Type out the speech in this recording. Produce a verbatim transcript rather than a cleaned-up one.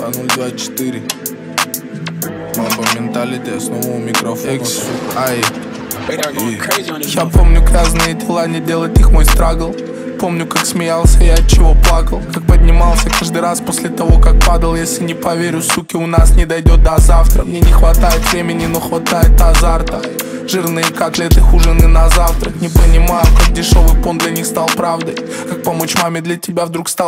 Альфа ноль два четыре. Мапа менталити, снова у микрофона. Ай. Я помню грязные дела, не делать их мой страгл. Помню, как смеялся и от чего плакал, как поднимался каждый раз после того, как падал. Если не поверю, суки, у нас не дойдет до завтра. Мне не хватает времени, но хватает азарта. Жирные котлеты, ужины на завтрак. Не понимаю, как дешевый понт для них стал правдой. Как помочь маме для тебя вдруг стал